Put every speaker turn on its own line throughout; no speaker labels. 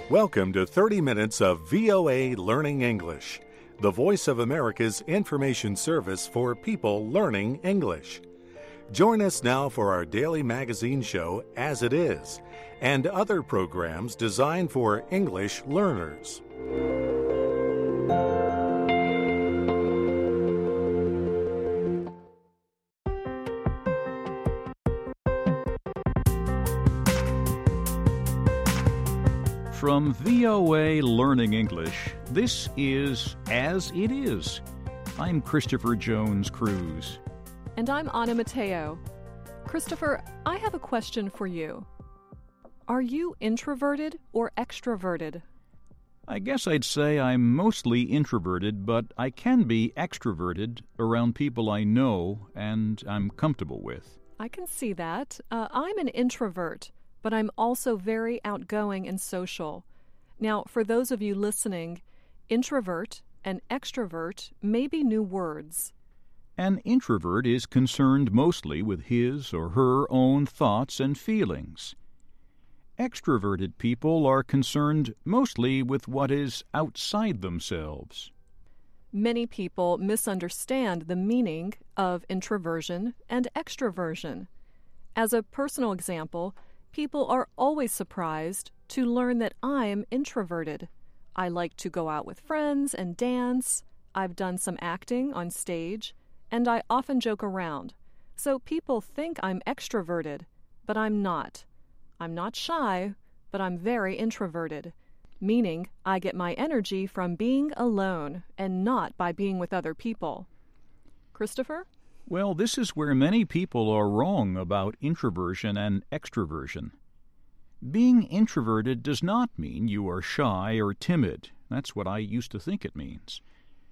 Welcome to 30 minutes of VOA Learning English, the voice of America's information service for people learning English. Join us now for our daily magazine show, As It Is, and other programs designed for English learners.
From VOA Learning English, this is As It Is. I'm Christopher Jones Cruz.
And I'm Anna Mateo. Christopher, I have a question for you. Are you introverted or extroverted?
I guess I'd say I'm mostly introverted, but I can be extroverted around people I know and I'm comfortable with.
I can see that. I'm an introvert, but I'm also very outgoing and social. Now, for those of you listening, introvert and extrovert may be new words.
An introvert is concerned mostly with his or her own thoughts and feelings. Extroverted people are concerned mostly with what is outside themselves.
Many people misunderstand the meaning of introversion and extroversion. As a personal example, people are always surprised to learn that I'm introverted. I like to go out with friends and dance. I've done some acting on stage, and I often joke around. So people think I'm extroverted, but I'm not. I'm not shy, but I'm very introverted, meaning I get my energy from being alone and not by being with other people. Christopher?
Well, this is where many people are wrong about introversion and extroversion. Being introverted does not mean you are shy or timid. That's what I used to think it means.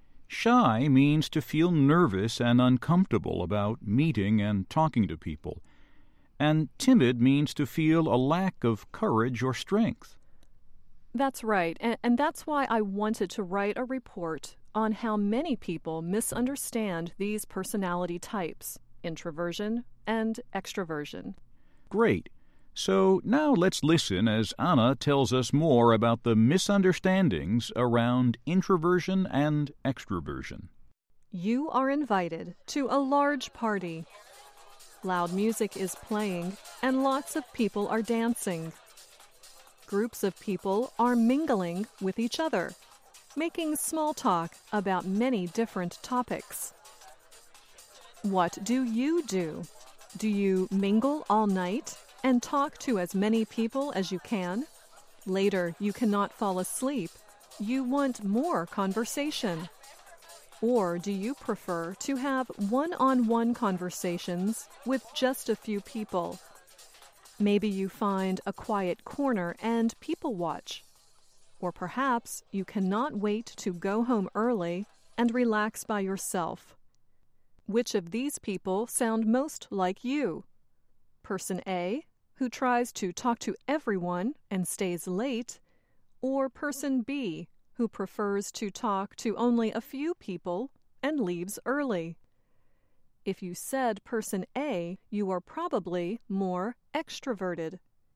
Shy means to feel nervous and uncomfortable about meeting and talking to people. And timid means to feel a lack of courage or strength.
That's right, and that's why I wanted to write a report on how many people misunderstand these personality types, introversion and extroversion.
Great. So now let's listen as Anna tells us more about the misunderstandings around introversion and extroversion.
You are invited to a large party. Loud music is playing and lots of people are dancing. Groups of people are mingling with each other, making small talk about many different topics. What do? Do you mingle all night and talk to as many people as you can? Later, you cannot fall asleep. You want more conversation. Or do you prefer to have one-on-one conversations with just a few people? Maybe you find a quiet corner and people watch. Or perhaps you cannot wait to go home early and relax by yourself. Which of these people sound most like you? Person A, who tries to talk to everyone and stays late, or person B, who prefers to talk to only a few people and leaves early? If you said person A, you are probably more extroverted.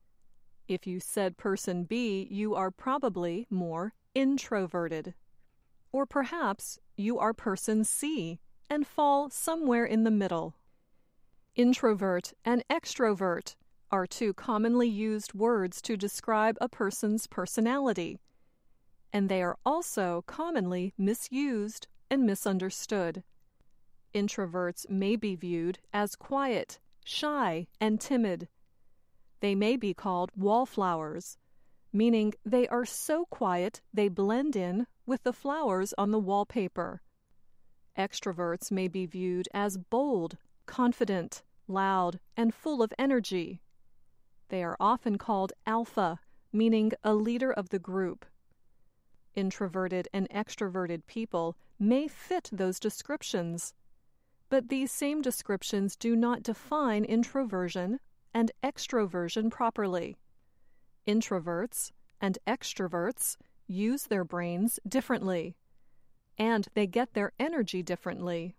If you said person B, you are probably more introverted. Or perhaps you are person C and fall somewhere in the middle. Introvert and extrovert are two commonly used words to describe a person's personality, and they are also commonly misused and misunderstood. Introverts may be viewed as quiet, shy, and timid. They may be called wallflowers, meaning they are so quiet they blend in with the flowers on the wallpaper. Extroverts may be viewed as bold, confident, loud, and full of energy. They are often called alpha, meaning a leader of the group. Introverted and extroverted people may fit those descriptions, but these same descriptions do not define introversion and extroversion properly. Introverts and extroverts use their brains differently, and they get their energy differently.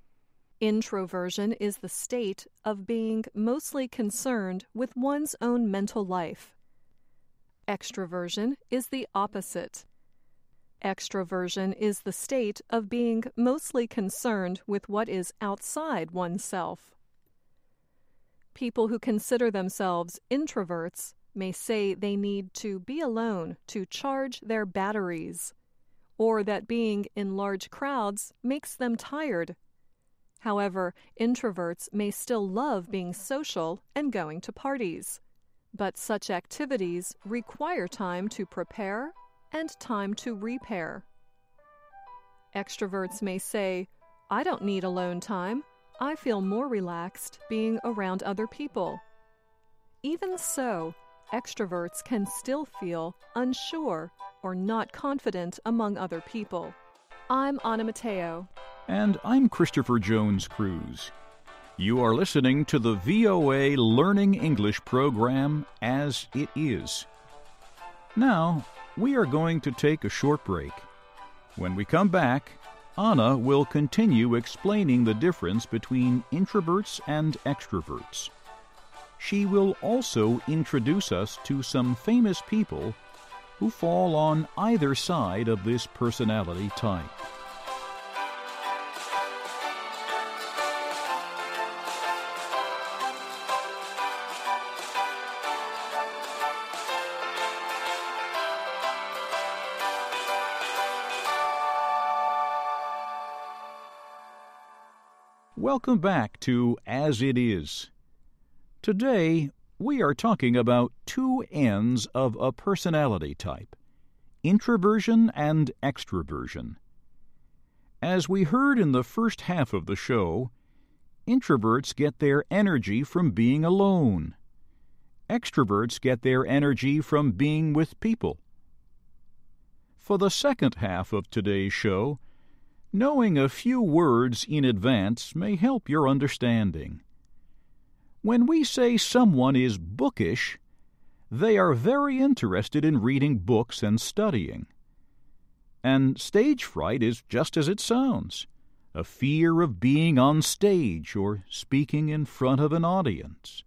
Introversion is the state of being mostly concerned with one's own mental life. Extroversion is the opposite. Extroversion is the state of being mostly concerned with what is outside oneself. People who consider themselves introverts may say they need to be alone to charge their batteries, or that being in large crowds makes them tired. However, introverts may still love being social and going to parties, but such activities require time to prepare and time to repair. Extroverts may say, "I don't need alone time. I feel more relaxed being around other people." Even so, extroverts can still feel unsure or not confident among other people. I'm Anna Matteo.
And I'm Christopher Jones Cruz. You are listening to the VOA Learning English program As It Is. Now, we are going to take a short break. When we come back, Anna will continue explaining the difference between introverts and extroverts. She will also introduce us to some famous people who fall on either side of this personality type. Welcome back to As It Is. Today, we are talking about two ends of a personality type, introversion and extroversion. As we heard in the first half of the show, introverts get their energy from being alone. Extroverts get their energy from being with people. For the second half of today's show, knowing a few words in advance may help your understanding. When we say someone is bookish, they are very interested in reading books and studying. And stage fright is just as it sounds, a fear of being on stage or speaking in front of an audience.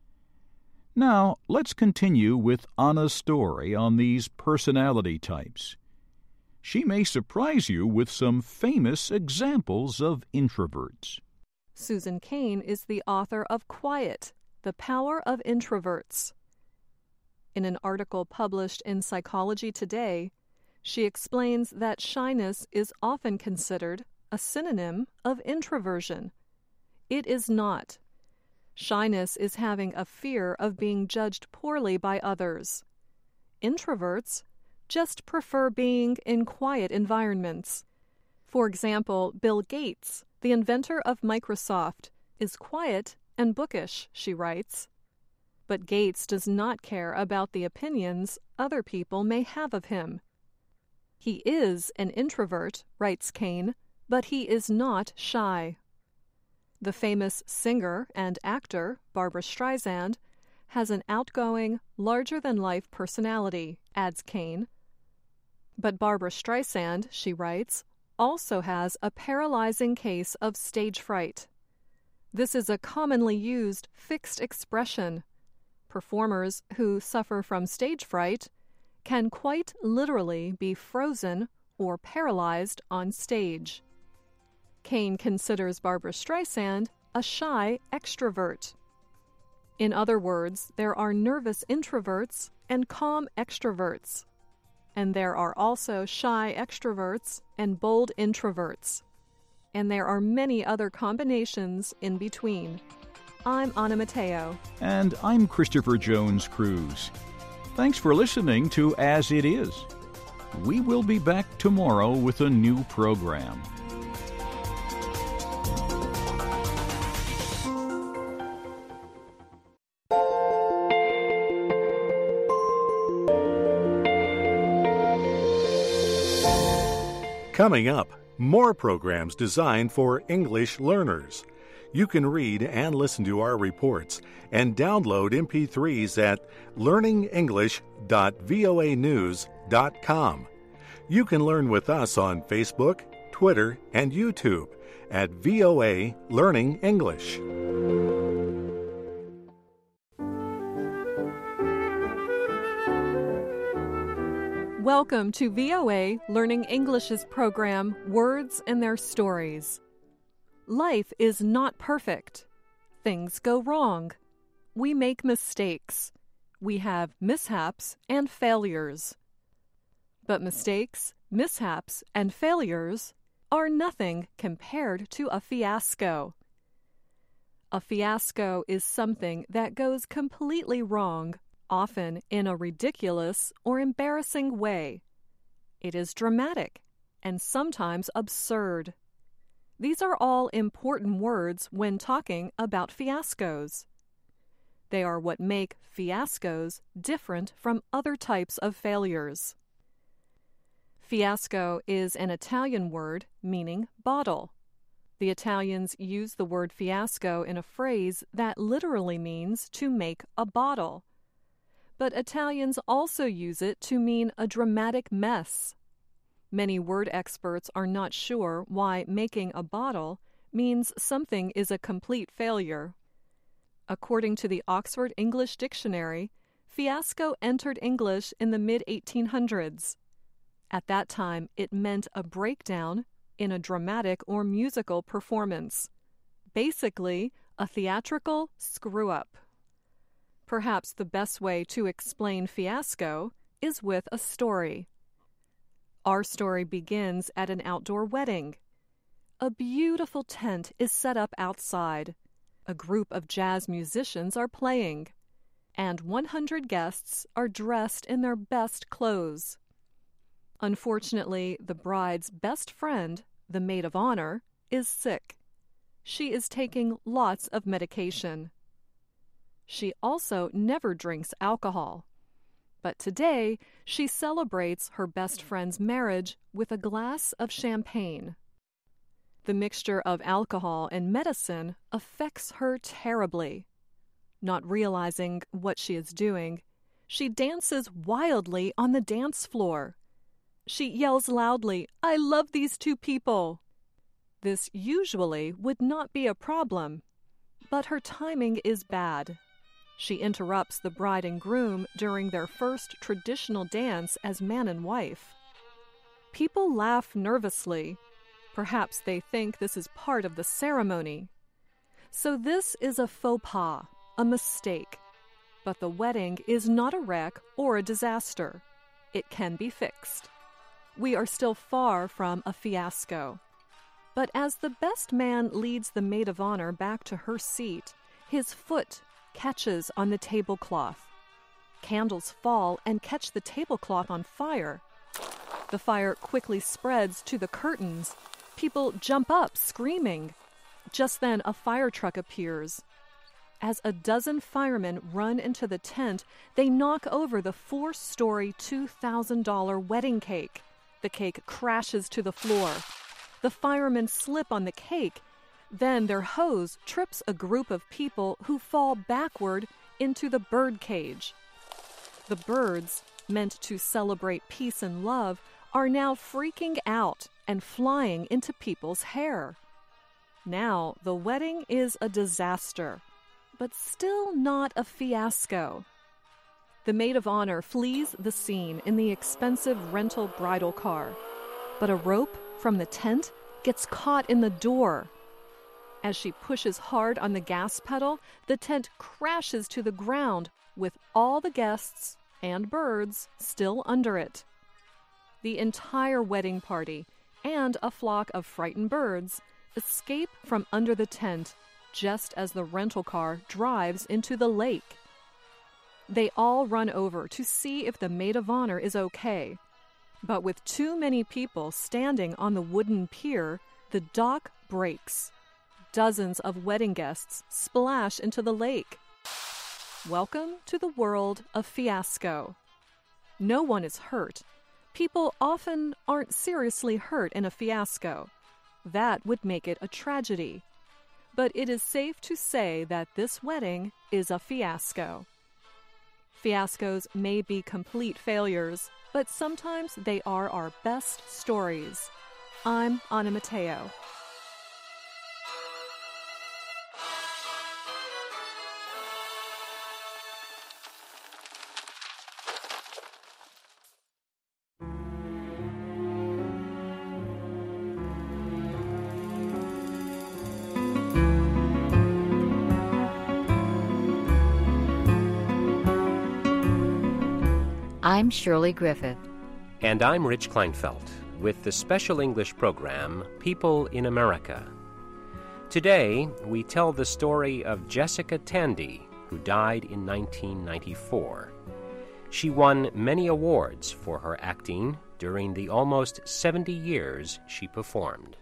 Now, let's continue with Anna's story on these personality types. She may surprise you with some famous examples of introverts.
Susan Cain is the author of Quiet, The Power of Introverts. In an article published in Psychology Today, she explains that shyness is often considered a synonym of introversion. It is not. Shyness is having a fear of being judged poorly by others. Introverts just prefer being in quiet environments. For example, Bill Gates, the inventor of Microsoft, is quiet and bookish, she writes. But Gates does not care about the opinions other people may have of him. He is an introvert, writes Cain, but he is not shy. The famous singer and actor, Barbra Streisand, has an outgoing, larger-than-life personality, adds Cain. But Barbra Streisand, she writes, also has a paralyzing case of stage fright. This is a commonly used fixed expression. Performers who suffer from stage fright can quite literally be frozen or paralyzed on stage. Cain considers Barbra Streisand a shy extrovert. In other words, there are nervous introverts and calm extroverts. And there are also shy extroverts and bold introverts. And there are many other combinations in between. I'm Anna Matteo.
And I'm Christopher Jones Cruz. Thanks for listening to As It Is. We will be back tomorrow with a new program.
Coming up, more programs designed for English learners. You can read and listen to our reports and download MP3s at learningenglish.voanews.com. You can learn with us on Facebook, Twitter, and YouTube at VOA Learning English.
Welcome to VOA Learning English's program, Words and Their Stories. Life is not perfect. Things go wrong. We make mistakes. We have mishaps and failures. But mistakes, mishaps, and failures are nothing compared to a fiasco. A fiasco is something that goes completely wrong, often in a ridiculous or embarrassing way. It is dramatic and sometimes absurd. These are all important words when talking about fiascos. They are what make fiascos different from other types of failures. Fiasco is an Italian word meaning bottle. The Italians use the word fiasco in a phrase that literally means to make a bottle. But Italians also use it to mean a dramatic mess. Many word experts are not sure why making a bottle means something is a complete failure. According to the Oxford English Dictionary, fiasco entered English in the mid-1800s. At that time, it meant a breakdown in a dramatic or musical performance. Basically, a theatrical screw-up. Perhaps the best way to explain fiasco is with a story. Our story begins at an outdoor wedding. A beautiful tent is set up outside. A group of jazz musicians are playing, and 100 guests are dressed in their best clothes. Unfortunately, the bride's best friend, the maid of honor, is sick. She is taking lots of medication. She also never drinks alcohol. But today, she celebrates her best friend's marriage with a glass of champagne. The mixture of alcohol and medicine affects her terribly. Not realizing what she is doing, she dances wildly on the dance floor. She yells loudly, "I love these two people." This usually would not be a problem, but her timing is bad. She interrupts the bride and groom during their first traditional dance as man and wife. People laugh nervously. Perhaps they think this is part of the ceremony. So this is a faux pas, a mistake. But the wedding is not a wreck or a disaster. It can be fixed. We are still far from a fiasco. But as the best man leads the maid of honor back to her seat, his foot catches on the tablecloth. Candles fall and catch the tablecloth on fire. The fire quickly spreads to the curtains. People jump up, screaming. Just then, a fire truck appears. As a dozen firemen run into the tent, they knock over the 4-story, $2,000 wedding cake. The cake crashes to the floor. The firemen slip on the cake. Then their hose trips a group of people who fall backward into the bird cage. The birds, meant to celebrate peace and love, are now freaking out and flying into people's hair. Now the wedding is a disaster, but still not a fiasco. The maid of honor flees the scene in the expensive rental bridal car, but a rope from the tent gets caught in the door. As she pushes hard on the gas pedal, the tent crashes to the ground with all the guests and birds still under it. The entire wedding party and a flock of frightened birds escape from under the tent just as the rental car drives into the lake. They all run over to see if the maid of honor is okay. But with too many people standing on the wooden pier, the dock breaks. Dozens of wedding guests splash into the lake. Welcome to the world of fiasco. No one is hurt. People often aren't seriously hurt in a fiasco. That would make it a tragedy. But it is safe to say that this wedding is a fiasco. Fiascos may be complete failures, but sometimes they are our best stories. I'm Anna Mateo.
I'm Shirley Griffith.
And I'm Rich Kleinfeld with the special English program, People in America. Today, we tell the story of Jessica Tandy, who died in 1994. She won many awards for her acting during the almost 70 years she performed.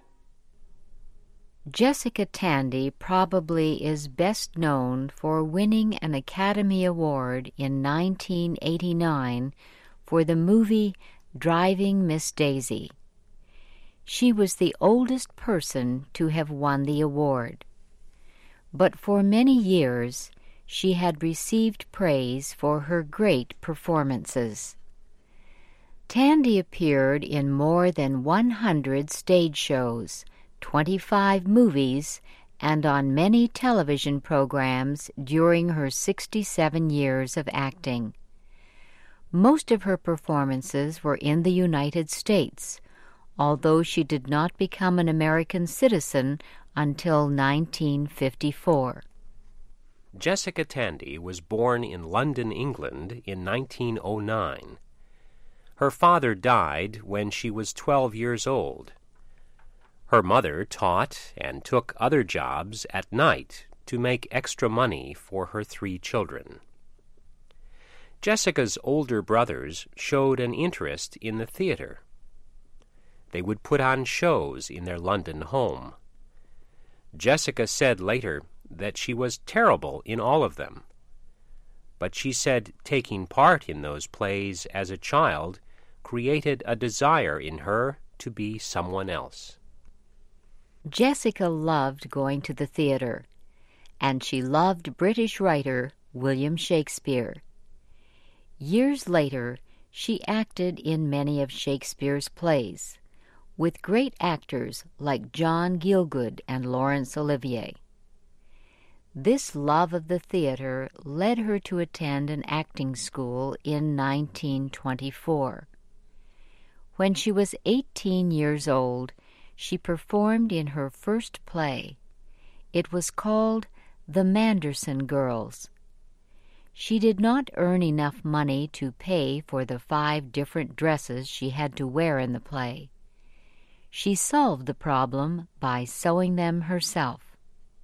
Jessica Tandy probably is best known for winning an Academy Award in 1989 for the movie Driving Miss Daisy. She was the oldest person to have won the award. But for many years, she had received praise for her great performances. Tandy appeared in more than 100 stage shows, 25 movies, and on many television programs during her 67 years of acting. Most of her performances were in the United States, although she did not become an American citizen until 1954.
Jessica Tandy was born in London, England in 1909. Her father died when she was 12 years old. Her mother taught and took other jobs at night to make extra money for her 3 children. Jessica's older brothers showed an interest in the theater. They would put on shows in their London home. Jessica said later that she was terrible in all of them. But she said taking part in those plays as a child created a desire in her to be someone else.
Jessica loved going to the theater, and she loved British writer William Shakespeare. Years later, she acted in many of Shakespeare's plays, with great actors like John Gielgud and Laurence Olivier. This love of the theater led her to attend an acting school in 1924. When she was 18 years old, she performed in her first play. It was called The Manderson Girls. She did not earn enough money to pay for the 5 different dresses she had to wear in the play. She solved the problem by sewing them herself.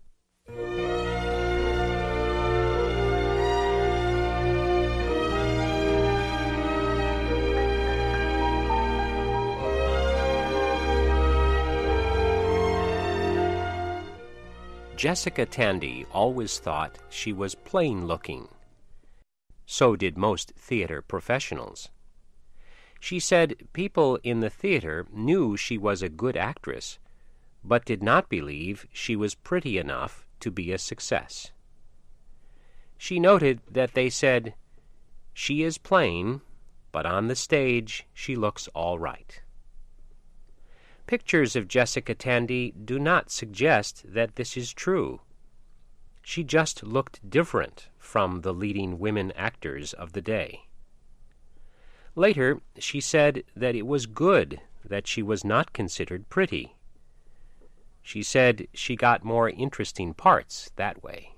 Jessica Tandy always thought she was plain-looking. So did most theater professionals. She said people in the theater knew she was a good actress, but did not believe she was pretty enough to be a success. She noted that they said, "She is plain, but on the stage she looks all right." Pictures of Jessica Tandy do not suggest that this is true. She just looked different from the leading women actors of the day. Later, she said that it was good that she was not considered pretty. She said she got more interesting parts that way.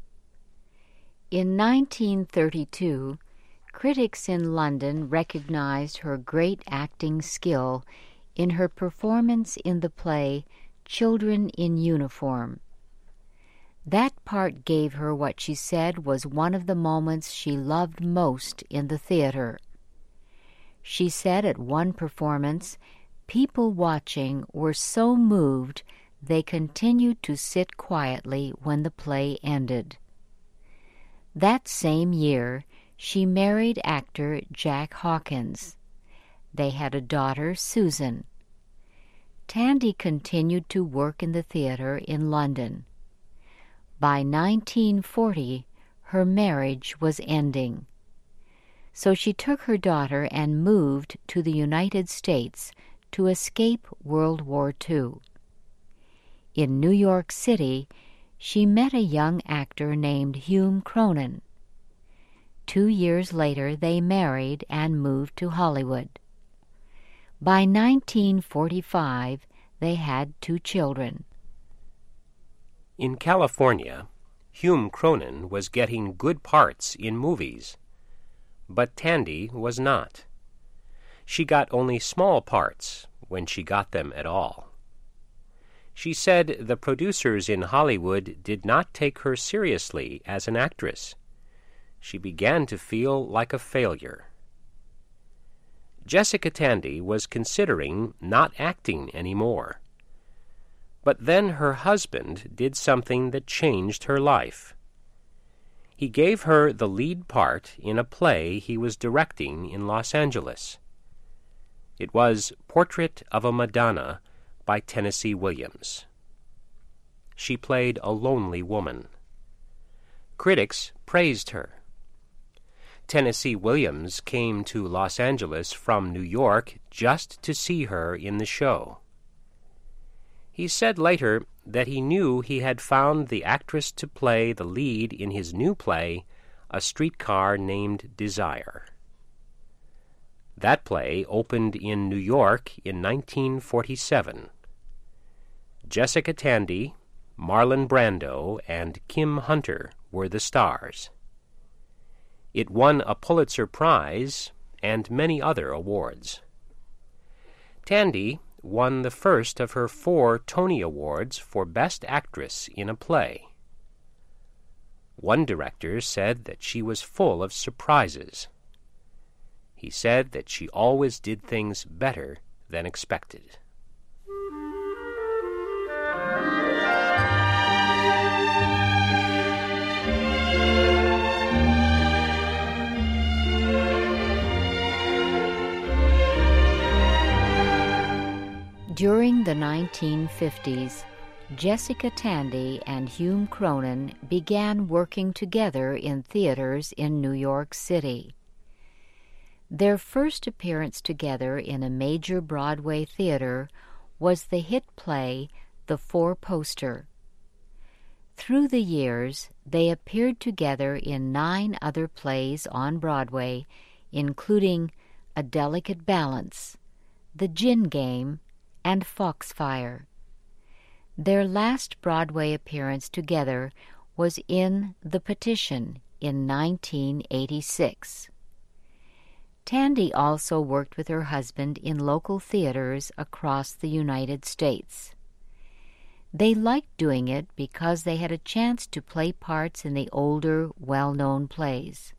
In 1932, critics in London recognized her great acting skill in her performance in the play Children in Uniform. That part gave her what she said was one of the moments she loved most in the theater. She said at one performance, people watching were so moved they continued to sit quietly when the play ended. That same year, she married actor Jack Hawkins. They had a daughter, Susan. Tandy continued to work in the theater in London. By 1940, her marriage was ending. So she took her daughter and moved to the United States to escape World War II. In New York City, she met a young actor named Hume Cronyn. 2 years later, they married and moved to Hollywood. By 1945, they had 2 children.
In California, Hume Cronyn was getting good parts in movies. but Tandy was not. She got only small parts, when she got them at all. She said the producers in Hollywood did not take her seriously as an actress. She began to feel like a failure. Jessica Tandy was considering not acting anymore. But then her husband did something that changed her life. He gave her the lead part in a play he was directing in Los Angeles. It was Portrait of a Madonna by Tennessee Williams. She played a lonely woman. Critics praised her. Tennessee Williams came to Los Angeles from New York just to see her in the show. He said later that he knew he had found the actress to play the lead in his new play, A Streetcar Named Desire. That play opened in New York in 1947. Jessica Tandy, Marlon Brando, and Kim Hunter were the stars. It won a Pulitzer Prize and many other awards. Tandy won the first of her 4 Tony Awards for Best Actress in a Play. One director said that she was full of surprises. He said that she always did things better than expected.
During the 1950s, Jessica Tandy and Hume Cronyn began working together in theaters in New York City. Their first appearance together in a major Broadway theater was the hit play The Four Poster. Through the years, they appeared together in 9 other plays on Broadway, including A Delicate Balance, The Gin Game, and Foxfire. Their last Broadway appearance together was in The Petition in 1986. Tandy also worked with her husband in local theaters across the United States. They liked doing it because they had a chance to play parts in the older, well-known plays.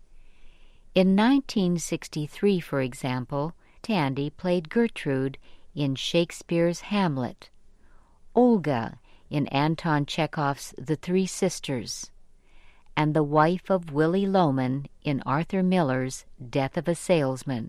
In 1963, for example, Tandy played Gertrude in Shakespeare's Hamlet, Olga in Anton Chekhov's The Three Sisters, and the wife of Willy Loman in Arthur Miller's Death of a Salesman.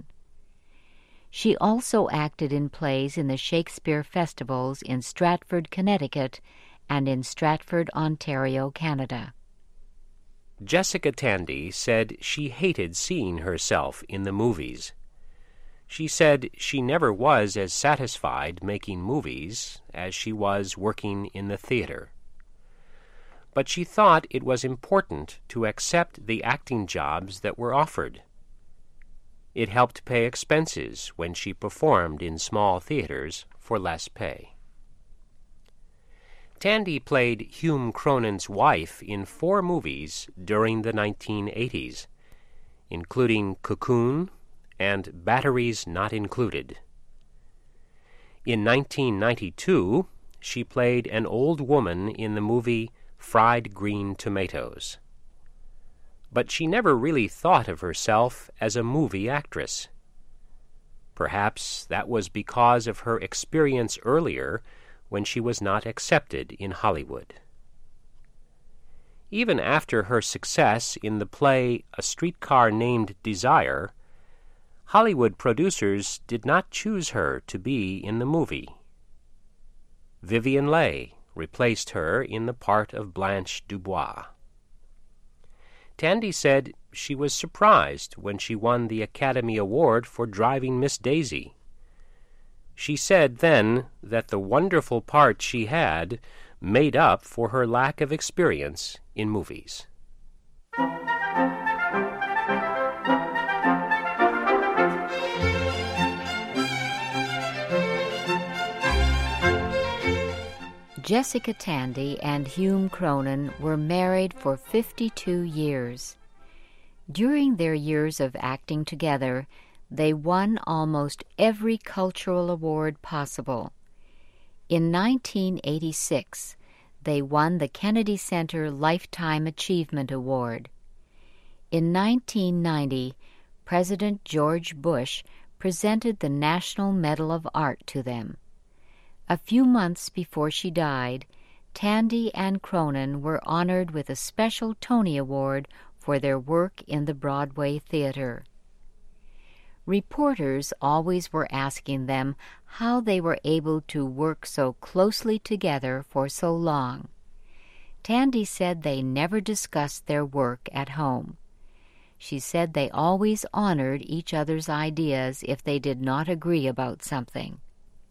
She also acted in plays in the Shakespeare festivals in Stratford, Connecticut, and in Stratford, Ontario, Canada.
Jessica Tandy said she hated seeing herself in the movies. She said she never was as satisfied making movies as she was working in the theater. But she thought it was important to accept the acting jobs that were offered. It helped pay expenses when she performed in small theaters for less pay. Tandy played Hume Cronyn's wife in 4 movies during the 1980s, including Cocoon and Batteries Not Included. In 1992, she played an old woman in the movie Fried Green Tomatoes. But she never really thought of herself as a movie actress. Perhaps that was because of her experience earlier when she was not accepted in Hollywood. Even after her success in the play A Streetcar Named Desire, Hollywood producers did not choose her to be in the movie. Vivien Leigh replaced her in the part of Blanche Dubois. Tandy said she was surprised when she won the Academy Award for driving Miss Daisy. She said then that the wonderful part she had made up for her lack of experience in movies.
Jessica Tandy and Hume Cronyn were married for 52 years. During their years of acting together, they won almost every cultural award possible. In 1986, they won the Kennedy Center Lifetime Achievement Award. In 1990, President George Bush presented the National Medal of Art to them. A few months before she died, Tandy and Cronin were honored with a special Tony Award for their work in the Broadway theater. Reporters always were asking them how they were able to work so closely together for so long. Tandy said they never discussed their work at home. She said they always honored each other's ideas if they did not agree about something.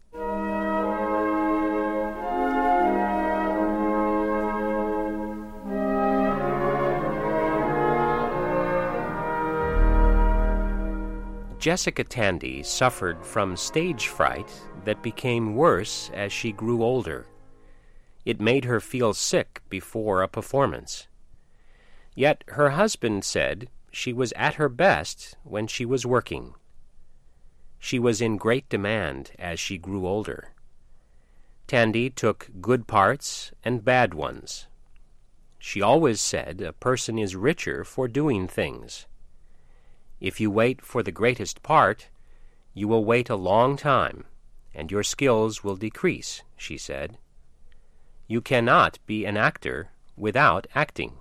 Jessica Tandy suffered from stage fright that became worse as she grew older. It made her feel sick before a performance. Yet her husband said she was at her best when she was working. She was in great demand as she grew older. Tandy took good parts and bad ones. She always said a person is richer for doing things. If you wait for the greatest part, you will wait a long time, and your skills will decrease, she said. You cannot be an actor without acting.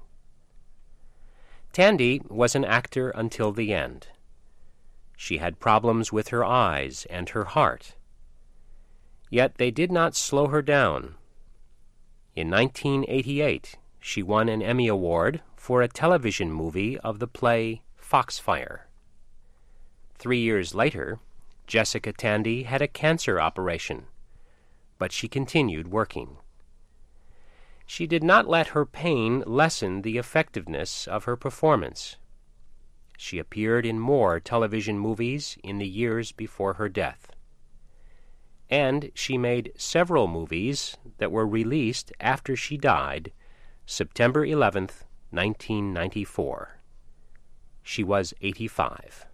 Tandy was an actor until the end. She had problems with her eyes and her heart. Yet they did not slow her down. In 1988, she won an Emmy Award for a television movie of the play Foxfire. 3 years later, Jessica Tandy had a cancer operation, but she continued working. She did not let her pain lessen the effectiveness of her performance. She appeared in more television movies in the years before her death. And she made several movies that were released after she died, September 11th, 1994. She was 85.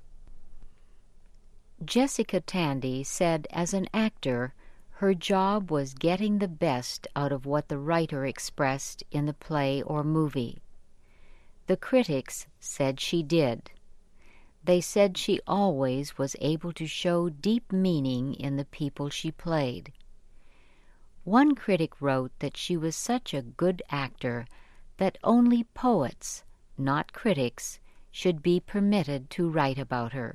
Jessica Tandy said as an actor, her job was getting the best out of what the writer expressed in the play or movie. The critics said she did. They said she always was able to show deep meaning in the people she played. One critic wrote that she was such a good actor that only poets, not critics, should be permitted to write about her.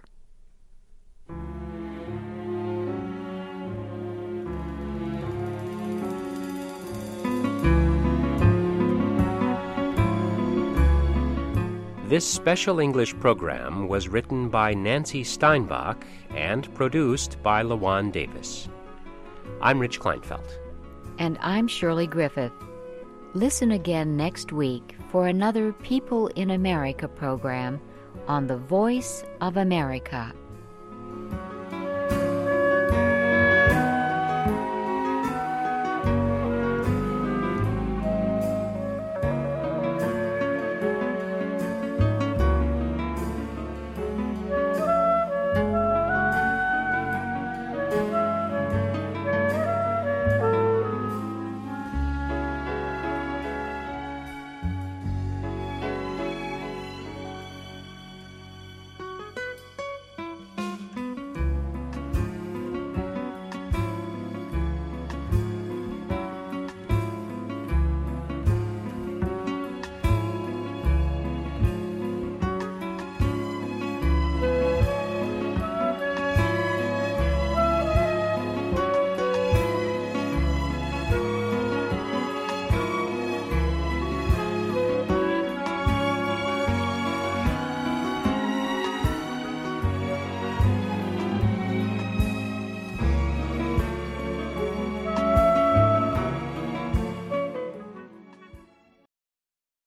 This special English program was written by Nancy Steinbach and produced by LaJuan Davis. I'm Rich Kleinfeld.
And I'm Shirley Griffith. Listen again next week for another People in America program on the Voice of America.